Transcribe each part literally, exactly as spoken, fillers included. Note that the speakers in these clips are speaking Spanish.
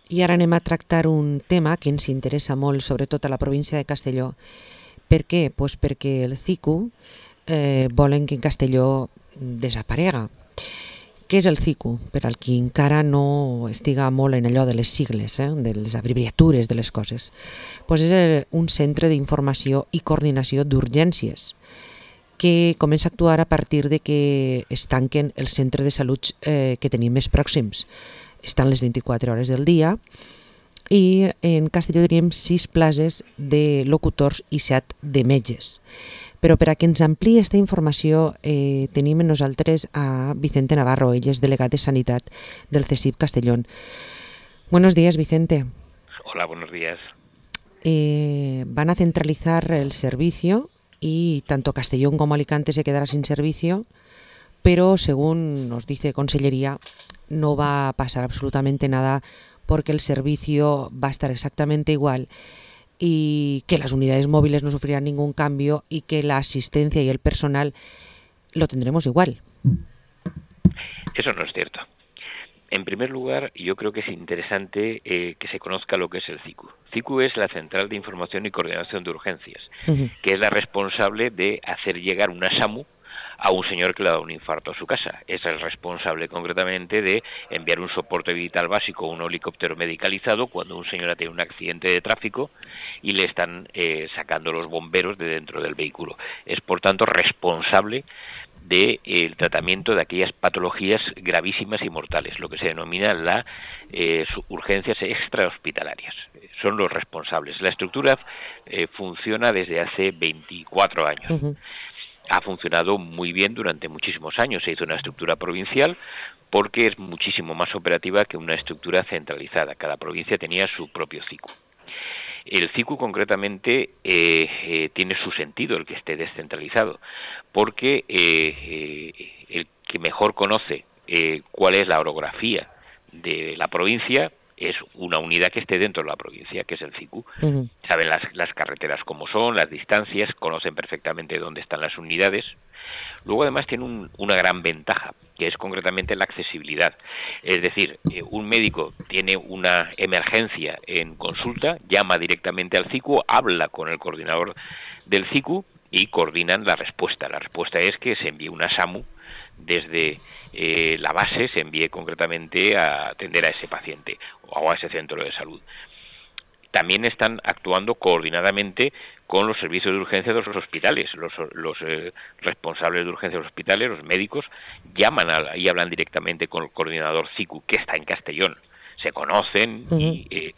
I ara anem a tractar un tema que ens interessa molt, sobretot a la província de Castelló. Per què? Pues perquè el C I C U eh, volen que en Castelló desaparega. Què és el C I C U? Per al qui encara no estiga molt en allò de les sigles, eh, de les abreviatures de les coses. Pues és un centre d'informació i coordinació d'urgències que comença a actuar a partir de que es tanquen els centres de salut eh, que tenim més pròxims. Estan les vint-i-quatre hores del dia i en Castelló tenim sis places de locutors i set de metges. Però per a que ens ampliï aquesta informació eh, tenim en nosaltres a Vicente Navarro, ell és delegat de Sanitat del C S I C Castellón. Buenos días, Vicente. Hola, buenos días. Eh, van a centralizar el servicio y tanto Castellón como Alicante se quedará sin servicio, pero según nos dice Consellería, no va a pasar absolutamente nada porque el servicio va a estar exactamente igual y que las unidades móviles no sufrirán ningún cambio y que la asistencia y el personal lo tendremos igual. Eso no es cierto. En primer lugar, yo creo que es interesante eh, que se conozca lo que es el C I C U. C I C U es la Central de Información y Coordinación de Urgencias, uh-huh. que es la responsable de hacer llegar una SAMU a un señor que le ha dado un infarto a su casa. Es el responsable concretamente de enviar un soporte vital básico, un helicóptero medicalizado, cuando un señor ha tenido un accidente de tráfico y le están eh, sacando los bomberos de dentro del vehículo. Es, por tanto, responsable del de, eh, tratamiento de aquellas patologías gravísimas y mortales, lo que se denomina las eh, urgencias extrahospitalarias. Son los responsables. La estructura eh, funciona desde hace veinticuatro años. Uh-huh. Ha funcionado muy bien durante muchísimos años. Se hizo una estructura provincial porque es muchísimo más operativa que una estructura centralizada. Cada provincia tenía su propio C I C U. El C I C U concretamente eh, eh, tiene su sentido el que esté descentralizado, porque eh, eh, el que mejor conoce eh, cuál es la orografía de la provincia es una unidad que esté dentro de la provincia, que es el C I C U. Uh-huh. Saben las, las carreteras cómo son, las distancias, conocen perfectamente dónde están las unidades. Luego además tiene un, una gran ventaja, que es concretamente la accesibilidad. Es decir, eh, un médico tiene una emergencia en consulta, llama directamente al C I C U, habla con el coordinador del C I C U y coordinan la respuesta. La respuesta es que se envíe una SAMU desde eh, la base, se envíe concretamente a atender a ese paciente o a ese centro de salud. También están actuando coordinadamente con los servicios de urgencia de los hospitales. Los, los eh, responsables de urgencia de los hospitales, los médicos, llaman a, y hablan directamente con el coordinador C I C U, que está en Castellón. Se conocen uh-huh. y, eh,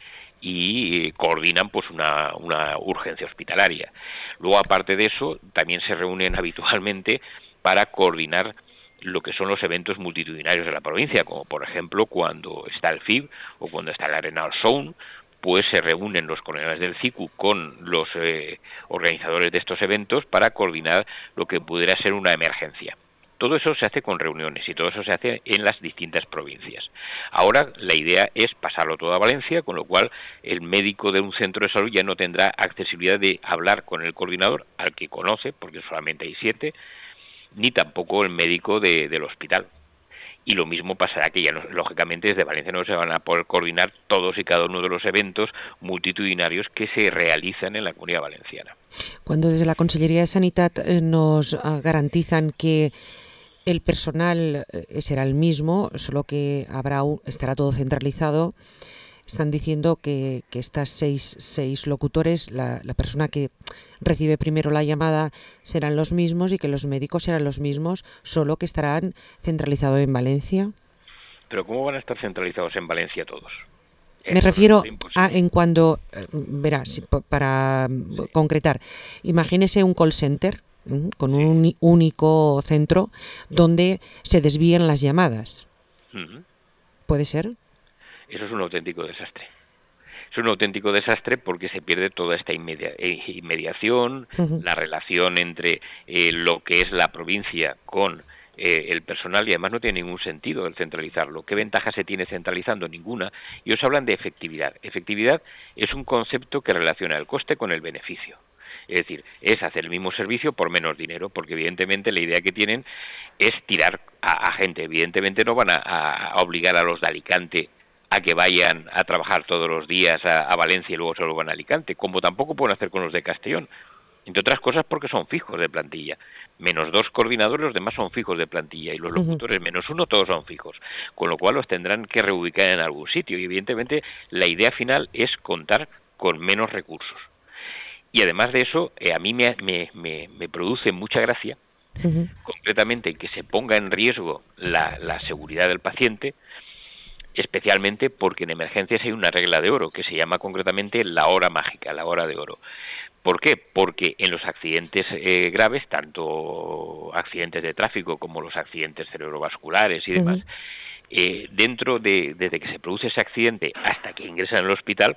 y eh, coordinan pues una, una urgencia hospitalaria. Luego, aparte de eso, también se reúnen habitualmente para coordinar lo que son los eventos multitudinarios de la provincia, como por ejemplo cuando está el F I B o cuando está el Arenal Sound, pues se reúnen los coordinadores del C I C U con los eh, organizadores de estos eventos para coordinar lo que pudiera ser una emergencia. Todo eso se hace con reuniones y todo eso se hace en las distintas provincias. Ahora la idea es pasarlo todo a Valencia, con lo cual el médico de un centro de salud ya no tendrá accesibilidad de hablar con el coordinador, al que conoce, porque solamente hay siete, ni tampoco el médico de, del hospital. Y lo mismo pasará que ya, no, lógicamente, desde Valencia no se van a poder coordinar todos y cada uno de los eventos multitudinarios que se realizan en la Comunidad Valenciana. Cuando desde la Consellería de Sanidad eh, nos garantizan que el personal eh, será el mismo, solo que habrá un, estará todo centralizado, están diciendo que, que estas seis, seis locutores, la, la persona que recibe primero la llamada serán los mismos y que los médicos serán los mismos, solo que estarán centralizados en Valencia. ¿Pero cómo van a estar centralizados en Valencia todos? Me Eso refiero a en cuando, verá, para concretar, imagínese un call center con un sí. único centro donde se desvían las llamadas. Uh-huh. ¿Puede ser? Eso es un auténtico desastre. Es un auténtico desastre porque se pierde toda esta inmedia- inmediación, uh-huh. la relación entre eh, lo que es la provincia con eh, el personal, y además no tiene ningún sentido el centralizarlo. ¿Qué ventaja se tiene centralizando? Ninguna. Y os hablan de efectividad. Efectividad es un concepto que relaciona el coste con el beneficio. Es decir, es hacer el mismo servicio por menos dinero, porque evidentemente la idea que tienen es tirar a, a gente. Evidentemente no van a, a obligar a los de Alicante a que vayan a trabajar todos los días a, a Valencia y luego se lo van a Alicante, como tampoco pueden hacer con los de Castellón, entre otras cosas porque son fijos de plantilla. Menos dos coordinadores, los demás son fijos de plantilla, y los locutores uh-huh. menos uno, todos son fijos, con lo cual los tendrán que reubicar en algún sitio, y evidentemente la idea final es contar con menos recursos. Y además de eso, eh, a mí me, me, me, me produce mucha gracia, uh-huh. concretamente, que se ponga en riesgo la, la seguridad del paciente, especialmente porque en emergencias hay una regla de oro, que se llama concretamente la hora mágica, la hora de oro. ¿Por qué? Porque en los accidentes eh, graves, tanto accidentes de tráfico como los accidentes cerebrovasculares y demás, uh-huh. eh, dentro de, desde que se produce ese accidente hasta que ingresan al hospital,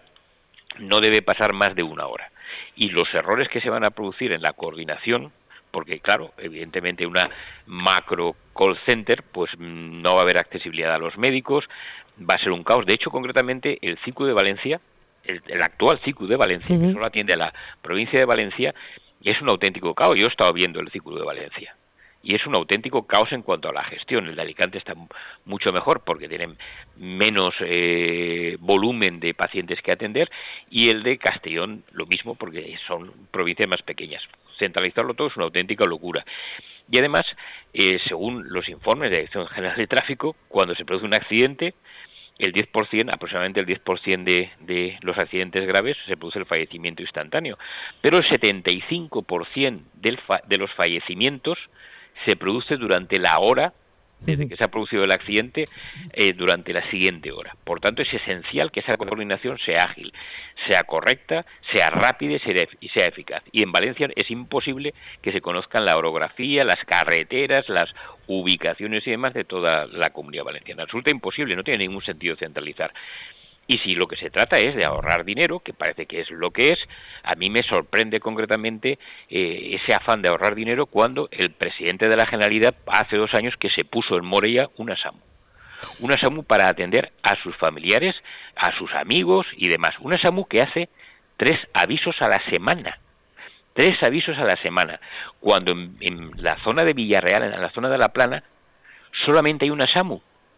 no debe pasar más de una hora. Y los errores que se van a producir en la coordinación, porque claro, evidentemente una macro call center, pues no va a haber accesibilidad a los médicos, va a ser un caos. De hecho, concretamente, el C I C U de Valencia, el, el actual C I C U de Valencia, uh-huh. que solo atiende a la provincia de Valencia, es un auténtico caos. Yo he estado viendo el C I C U de Valencia, y es un auténtico caos en cuanto a la gestión. El de Alicante está mucho mejor porque tienen menos eh, volumen de pacientes que atender, y el de Castellón lo mismo porque son provincias más pequeñas. Centralizarlo todo es una auténtica locura. Y además, eh, según los informes de la Dirección General de Tráfico, cuando se produce un accidente, el diez por ciento, aproximadamente el diez por ciento de, de los accidentes graves se produce el fallecimiento instantáneo, pero el setenta y cinco por ciento del fa- de los fallecimientos se produce durante la hora desde que se ha producido el accidente, eh, durante la siguiente hora. Por tanto, es esencial que esa coordinación sea ágil, sea correcta, sea rápida y sea eficaz. Y en Valencia es imposible que se conozcan la orografía, las carreteras, las ubicaciones y demás de toda la Comunidad Valenciana. Resulta imposible, no tiene ningún sentido centralizar. Y si lo que se trata es de ahorrar dinero, que parece que es lo que es, a mí me sorprende concretamente eh, ese afán de ahorrar dinero cuando el presidente de la Generalidad hace dos años que se puso en Morella una SAMU. Una SAMU para atender a sus familiares, a sus amigos y demás. Una SAMU que hace tres avisos a la semana. Tres avisos a la semana. Cuando en, en la zona de Villarreal, en la zona de La Plana, solamente hay una SAMU,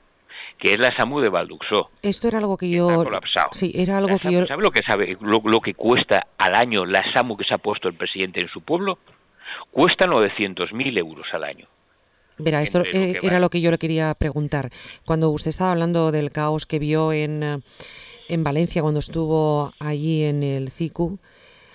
que es la SAMU de Valduxó. Esto era algo que yo... colapsado. Sí, era algo la que SAMU, yo... ¿Sabe lo que sabe lo, lo que cuesta al año la SAMU que se ha puesto el presidente en su pueblo? Cuesta novecientos mil euros al año. Verá, esto eh, lo era vale. lo que yo le quería preguntar. Cuando usted estaba hablando del caos que vio en, en Valencia cuando estuvo allí en el C I C U,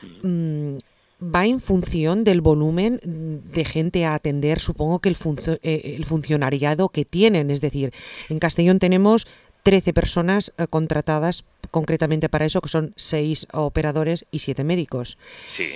mm. ¿va en función del volumen de gente a atender? Supongo que el, funcio- eh, el funcionariado que tienen. Es decir, en Castellón tenemos trece personas eh, contratadas concretamente para eso, que son seis operadores y siete médicos. Sí.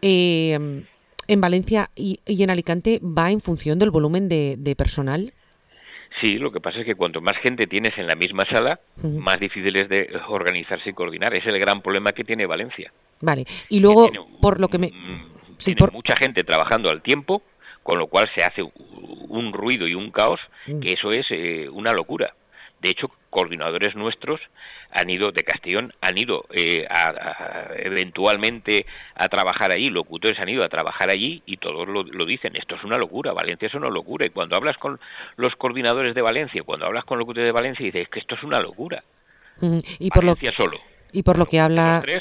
Eh, ¿En Valencia y, y en Alicante va en función del volumen de, de personal? Sí, lo que pasa es que cuanto más gente tienes en la misma sala, uh-huh. más difícil es de organizarse y coordinar. Es el gran problema que tiene Valencia. Vale, y luego, tiene, por lo que me... Sí, tiene por... mucha gente trabajando al tiempo, con lo cual se hace un ruido y un caos, uh-huh. que eso es eh, una locura. De hecho, coordinadores nuestros han ido de Castellón, han ido eh, a, a, eventualmente a trabajar allí, locutores han ido a trabajar allí y todos lo, lo dicen, esto es una locura, Valencia es una locura. Y cuando hablas con los coordinadores de Valencia, cuando hablas con locutores de Valencia, dices que esto es una locura. Mm, y por Valencia lo, solo. Y por lo que habla... Tres,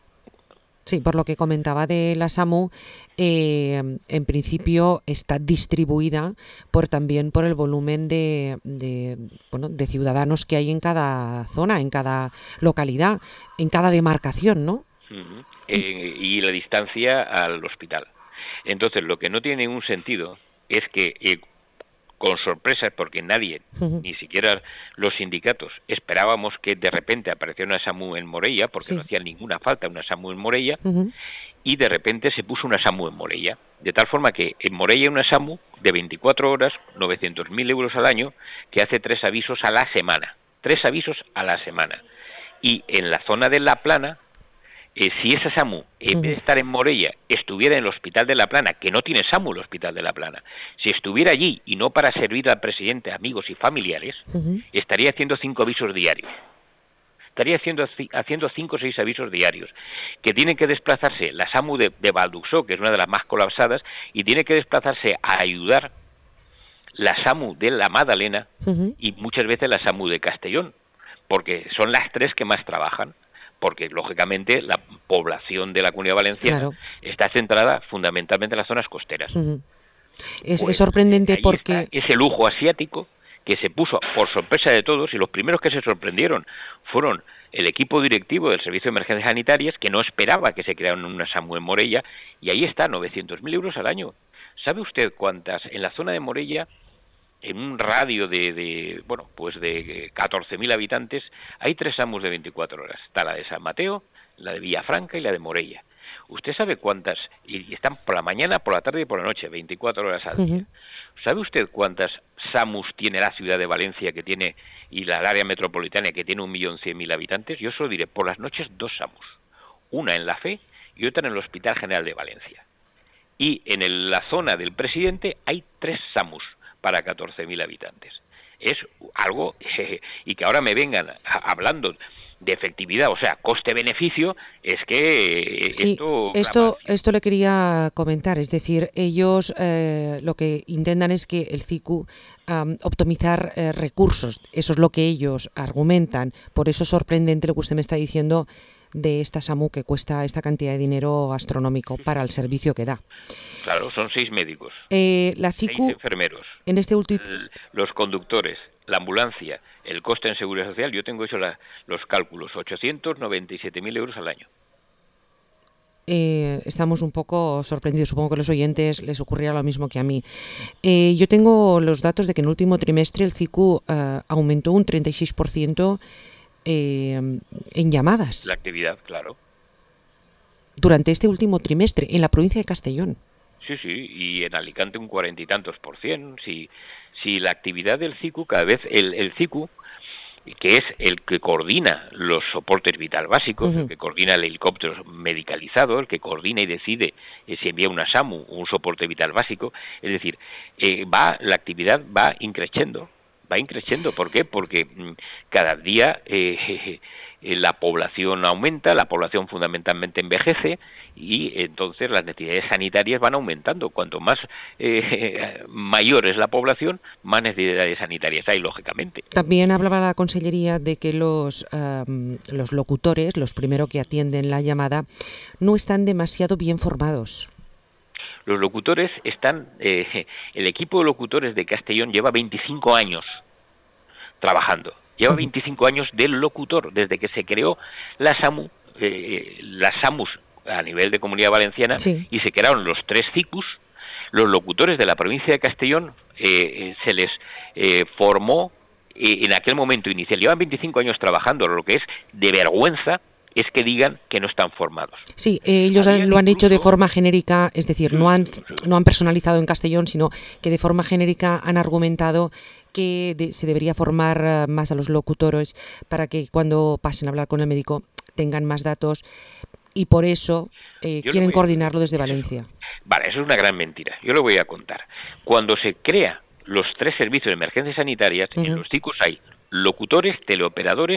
Sí, por lo que comentaba de la SAMU, eh, en principio está distribuida por también por el volumen de, de, bueno, de ciudadanos que hay en cada zona, en cada localidad, en cada demarcación, ¿no? Uh-huh. Eh, y la distancia al hospital. Entonces, lo que no tiene ningún sentido es que, eh, con sorpresas, porque nadie, uh-huh. ni siquiera los sindicatos, esperábamos que de repente apareciera una SAMU en Morella, porque sí. no hacía ninguna falta una SAMU en Morella, uh-huh. y de repente se puso una SAMU en Morella. De tal forma que en Morella hay una SAMU de veinticuatro horas, novecientos mil euros al año, que hace tres avisos a la semana. Tres avisos a la semana. Y en la zona de La Plana, Eh, si esa SAMU, en uh-huh. vez de estar en Morella, estuviera en el Hospital de La Plana, que no tiene SAMU el Hospital de La Plana, si estuviera allí y no para servir al presidente, amigos y familiares, uh-huh. estaría haciendo cinco avisos diarios. Estaría haciendo, haciendo cinco o seis avisos diarios. Que tienen que desplazarse la SAMU de, de Valduxó, que es una de las más colapsadas, y tiene que desplazarse a ayudar la SAMU de La Madalena uh-huh. y muchas veces la SAMU de Castellón. porque son las tres que más trabajan, porque lógicamente la población de la Comunidad Valenciana claro. está centrada fundamentalmente en las zonas costeras. Uh-huh. Es, pues, es sorprendente porque... ese lujo asiático que se puso por sorpresa de todos, y los primeros que se sorprendieron fueron el equipo directivo del Servicio de Emergencias Sanitarias, que no esperaba que se creara una SAMU en Morella, y ahí está, novecientos mil euros al año. ¿Sabe usted cuántas? En la zona de Morella, en un radio de, de bueno, pues de catorce mil habitantes, hay tres SAMUs de veinticuatro horas. Está la de San Mateo, la de Villafranca y la de Morella. ¿Usted sabe cuántas? Y están por la mañana, por la tarde y por la noche, veinticuatro horas al día. Uh-huh. ¿Sabe usted cuántas SAMUs tiene la ciudad de Valencia, que tiene, y la área metropolitana, que tiene un millón cien mil habitantes? Yo solo diré, por las noches, dos SAMUs. Una en La Fe y otra en el Hospital General de Valencia. Y en el, la zona del Presidente hay tres SAMUs para catorce mil habitantes. Es algo, eh, y que ahora me vengan a, hablando de efectividad, o sea, coste-beneficio, es que sí, esto... Esto, esto le quería comentar, es decir, ellos eh, lo que intentan es que el C I C U um, optimizar eh, recursos, eso es lo que ellos argumentan, por eso es sorprendente lo que usted me está diciendo de esta SAMU que cuesta esta cantidad de dinero astronómico para el servicio que da. Claro, son seis médicos, eh, la C I C U, seis enfermeros, en este último... los conductores, la ambulancia, el coste en seguridad social, yo tengo hecho la, los cálculos, ochocientos noventa y siete mil euros al año. Eh, estamos un poco sorprendidos, supongo que a los oyentes les ocurrirá lo mismo que a mí. Eh, yo tengo los datos de que en el último trimestre el C I C U eh, aumentó un treinta y seis por ciento eh, en llamadas. La actividad, claro. Durante este último trimestre, en la provincia de Castellón. Sí, sí, y en Alicante un cuarenta y tantos por cien. Si, si la actividad del C I C U, cada vez el, el C I C U, que es el que coordina los soportes vital básicos, uh-huh. el que coordina el helicóptero medicalizado, el que coordina y decide eh, si envía una SAMU o un soporte vital básico, es decir, eh, va la actividad va increciendo, va increciendo. ¿Por qué? Porque mm, cada día eh, eh, eh, la población aumenta, la población fundamentalmente envejece, y entonces las necesidades sanitarias van aumentando. Cuanto más eh, mayor es la población, más necesidades sanitarias hay, lógicamente. También hablaba la Consellería de que los, um, los locutores, los primeros que atienden la llamada, no están demasiado bien formados. Los locutores están... Eh, el equipo de locutores de Castellón lleva veinticinco años trabajando. Lleva veinticinco años del locutor, desde que se creó la SAMU, eh, las SAMUs a nivel de Comunidad Valenciana, sí. y se crearon los tres C I C Us. Los locutores de la provincia de Castellón eh, se les eh, formó eh, en aquel momento inicial. Llevan veinticinco años trabajando, lo que es de vergüenza es que digan que no están formados. Sí, eh, ellos Habían lo han incluso... hecho de forma genérica, es decir, no han, no han personalizado en Castellón, sino que de forma genérica han argumentado que de, se debería formar uh, más a los locutores para que cuando pasen a hablar con el médico tengan más datos, y por eso eh, quieren coordinarlo desde Valencia. Vale, eso es una gran mentira. Yo lo voy a contar. Cuando se crea los tres servicios de emergencias sanitarias, uh-huh. en los C I C Us hay locutores, teleoperadores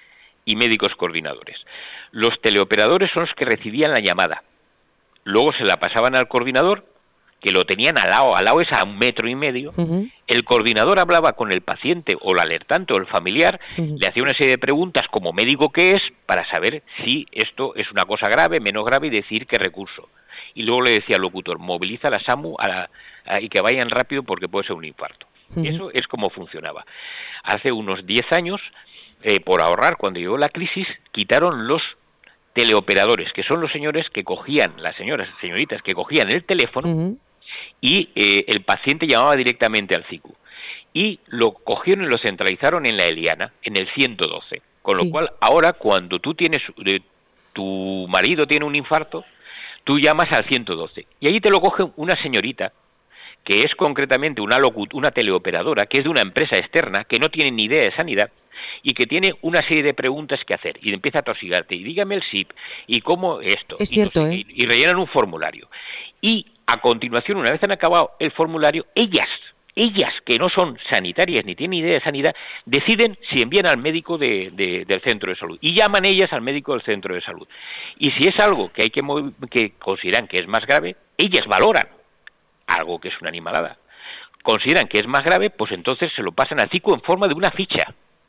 y médicos coordinadores. Los teleoperadores son los que recibían la llamada. Luego se la pasaban al coordinador, que lo tenían al lado, al lado es a un metro y medio. Uh-huh. El coordinador hablaba con el paciente o el alertante o el familiar, uh-huh. le hacía una serie de preguntas como médico que es, para saber si esto es una cosa grave, menos grave, y decir qué recurso. Y luego le decía al locutor, moviliza la SAMU a la, a, y que vayan rápido porque puede ser un infarto. Uh-huh. Eso es como funcionaba. Hace unos diez años, eh, por ahorrar, cuando llegó la crisis, quitaron los teleoperadores, que son los señores que cogían, las señoras, señoritas que cogían el teléfono, uh-huh. y eh, el paciente llamaba directamente al C I C U. Y lo cogieron y lo centralizaron en la Eliana, en el ciento doce. Con lo sí. cual, ahora, cuando tú tienes, eh, tu marido tiene un infarto, tú llamas al ciento doce. Y allí te lo coge una señorita, que es concretamente una, locut- una teleoperadora, que es de una empresa externa, que no tiene ni idea de sanidad, y que tiene una serie de preguntas que hacer, y empieza a tosigarte, y dígame el S I P, y cómo esto, es y, cierto, no sé, ¿eh? y, y rellenan un formulario. Y a continuación, una vez han acabado el formulario, ellas, ellas que no son sanitarias ni tienen idea de sanidad, deciden si envían al médico de, de, del centro de salud, y llaman ellas al médico del centro de salud. Y si es algo que hay que, que consideran que es más grave, ellas valoran algo que es una animalada. Consideran que es más grave, pues entonces se lo pasan al C I C U en forma de una ficha.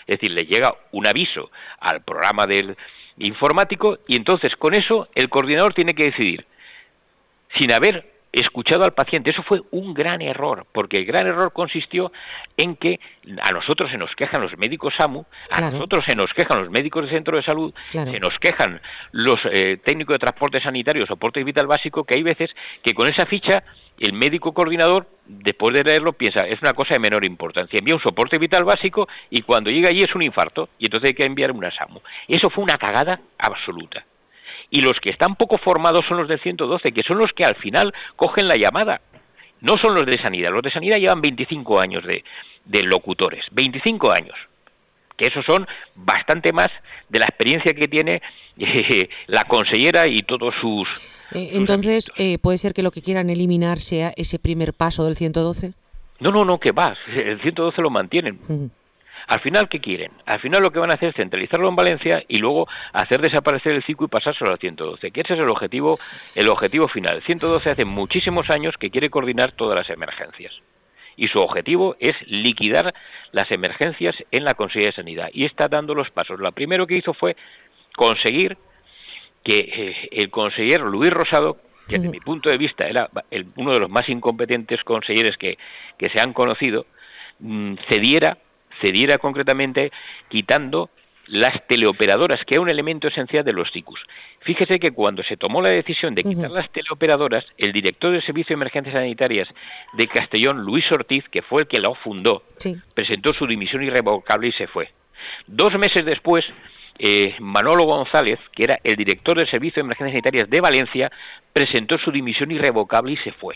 Es decir, le llega un aviso al programa del informático y entonces con eso el coordinador tiene que decidir, sin haber escuchado al paciente. Eso fue un gran error, porque el gran error consistió en que a nosotros se nos quejan los médicos SAMU, a claro. nosotros se nos quejan los médicos de centro de salud, claro. se nos quejan los eh, técnicos de transporte sanitario, soporte vital básico, que hay veces que con esa ficha el médico coordinador, después de leerlo, piensa, es una cosa de menor importancia, envía un soporte vital básico y cuando llega allí es un infarto, y entonces hay que enviar una SAMU. Eso fue una cagada absoluta. Y los que están poco formados son los del ciento doce, que son los que al final cogen la llamada. No son los de sanidad. Los de sanidad llevan veinticinco años de, de locutores. veinticinco años. Que esos son bastante más de la experiencia que tiene eh, la consellera y todos sus... Eh, entonces, eh, ¿puede ser que lo que quieran eliminar sea ese primer paso del ciento doce? No, no, no, que va. El ciento doce lo mantienen. Uh-huh. Al final, ¿qué quieren? Al final lo que van a hacer es centralizarlo en Valencia y luego hacer desaparecer el CICU y pasárselo al ciento doce, que ese es el objetivo, el objetivo final. El ciento doce hace muchísimos años que quiere coordinar todas las emergencias. Y su objetivo es liquidar las emergencias en la Consejería de Sanidad. Y está dando los pasos. Lo primero que hizo fue conseguir que eh, el consejero Luis Rosado, que desde uh-huh. mi punto de vista era el, uno de los más incompetentes consejeros que, que se han conocido, mmm, cediera cediera concretamente quitando las teleoperadoras, que es un elemento esencial de los CICUs. Fíjese que cuando se tomó la decisión de quitar uh-huh. las teleoperadoras, el director del Servicio de Emergencias Sanitarias de Castellón, Luis Ortiz, que fue el que lo fundó, sí. presentó su dimisión irrevocable y se fue. Dos meses después, eh, Manolo González, que era el director del Servicio de Emergencias Sanitarias de Valencia, presentó su dimisión irrevocable y se fue.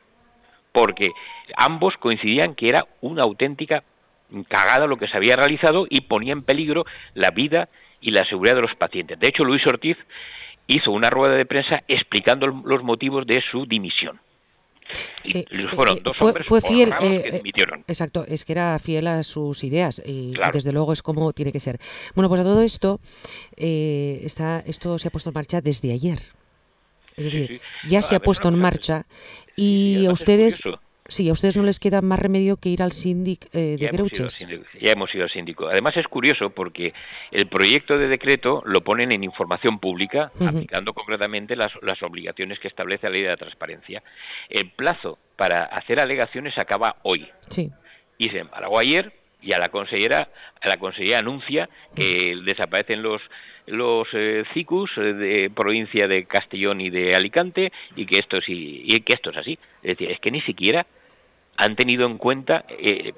Porque ambos coincidían que era una auténtica cagada lo que se había realizado y ponía en peligro la vida y la seguridad de los pacientes. De hecho, Luis Ortiz hizo una rueda de prensa explicando los motivos de su dimisión. Y eh, fueron eh, dos fue, hombres fue fiel, eh, que dimitieron. Exacto, es que era fiel a sus ideas y, claro. y desde luego es como tiene que ser. Bueno, pues a todo esto, eh, está, esto se ha puesto en marcha desde ayer. Es decir, sí, sí. ya no, se ha puesto en marcha y, y a ustedes... Sí, a ustedes no les queda más remedio que ir al síndic eh, de Greuches. Ya hemos ido al síndico. Además es curioso porque el proyecto de decreto lo ponen en información pública, uh-huh. aplicando concretamente las, las obligaciones que establece la ley de la transparencia. El plazo para hacer alegaciones acaba hoy. Sí. Y se embargó ayer y a la consellera, a la consellera anuncia que uh-huh. desaparecen los los eh, CICUs de provincia de Castellón y de Alicante y que esto sí, y que esto es así. Es decir, es que ni siquiera han tenido en cuenta, eh,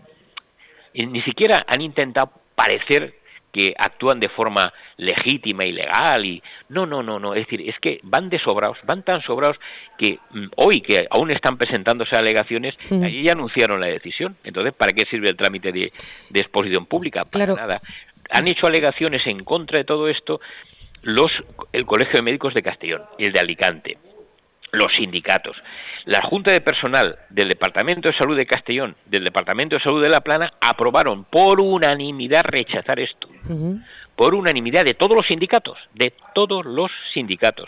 ni siquiera han intentado parecer que actúan de forma legítima y legal y no, no, no, no, es decir, es que van de sobrados, van tan sobrados que mm, hoy que aún están presentándose alegaciones, mm. allí ya anunciaron la decisión. Entonces, ¿para qué sirve el trámite de, de exposición pública? Para claro. nada. Han hecho alegaciones en contra de todo esto los el Colegio de Médicos de Castellón y el de Alicante, los sindicatos. La Junta de Personal del Departamento de Salud de Castellón, del Departamento de Salud de La Plana, aprobaron por unanimidad rechazar esto. Uh-huh. Por unanimidad de todos los sindicatos, de todos los sindicatos.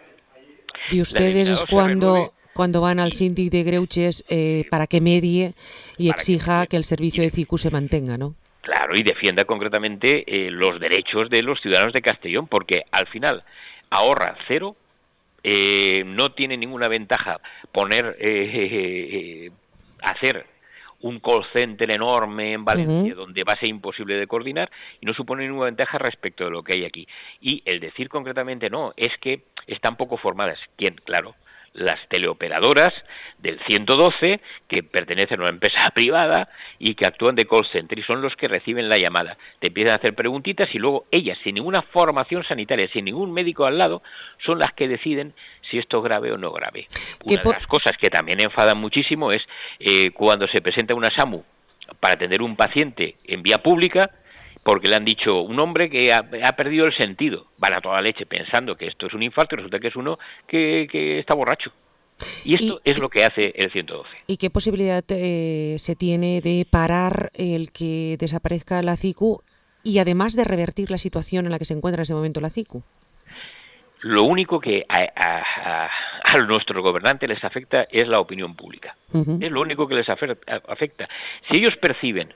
Y ustedes es cuando, cuando van al síndic de Greuches eh, para que medie y exija que, que el servicio de CICU se mantenga, ¿no? Claro, y defienda concretamente eh, los derechos de los ciudadanos de Castellón, porque al final ahorra cero. Eh, no tiene ninguna ventaja poner, eh, eh, eh, hacer un call center enorme en Valencia, uh-huh. donde va a ser imposible de coordinar, y no supone ninguna ventaja respecto de lo que hay aquí. Y el decir concretamente no, es que están poco formadas. ¿Quién? Claro, las teleoperadoras del ciento doce, que pertenecen a una empresa privada y que actúan de call center, y son los que reciben la llamada. Te empiezan a hacer preguntitas y luego ellas, sin ninguna formación sanitaria, sin ningún médico al lado, son las que deciden si esto es grave o no grave. Una por... de las cosas que también enfadan muchísimo es eh, cuando se presenta una SAMU para atender un paciente en vía pública, porque le han dicho un hombre que ha, ha perdido el sentido, van a toda leche pensando que esto es un infarto y resulta que es uno que, que está borracho. Y esto y, es lo que hace el ciento doce. ¿Y qué posibilidad eh, se tiene de parar el que desaparezca la CICU y además de revertir la situación en la que se encuentra en ese momento la CICU? Lo único que a, a, a, a nuestros gobernantes les afecta es la opinión pública. Uh-huh. Es lo único que les afecta. Si ellos perciben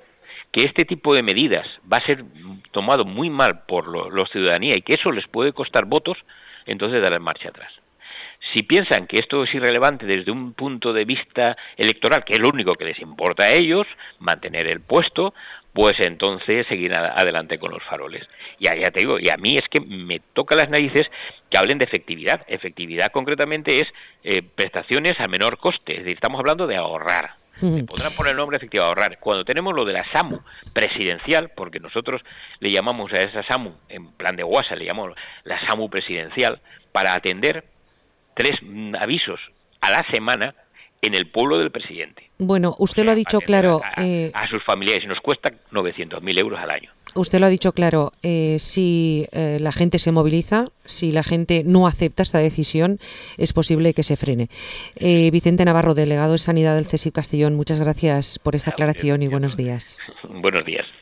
que este tipo de medidas va a ser tomado muy mal por lo, los ciudadanía y que eso les puede costar votos, entonces darán marcha atrás. Si piensan que esto es irrelevante desde un punto de vista electoral, que es lo único que les importa a ellos, mantener el puesto, pues entonces seguir adelante con los faroles. Y ya, ya te digo, y a mí es que me toca las narices que hablen de efectividad. Efectividad concretamente es eh, prestaciones a menor coste, es decir, estamos hablando de ahorrar. Se podrán poner el nombre efectivo, ahorrar. Cuando tenemos lo de la SAMU presidencial, porque nosotros le llamamos a esa SAMU, en plan de WhatsApp, le llamamos la SAMU presidencial, para atender tres avisos a la semana en el pueblo del presidente. Bueno, usted o sea, lo ha dicho claro. A, a, eh, a sus familiares, nos cuesta novecientos mil euros al año. Usted lo ha dicho claro, eh, si eh, la gente se moviliza, si la gente no acepta esta decisión, es posible que se frene. Eh, Vicente Navarro, delegado de Sanidad del CSIC Castellón, muchas gracias por esta aclaración y buenos días. Buenos días.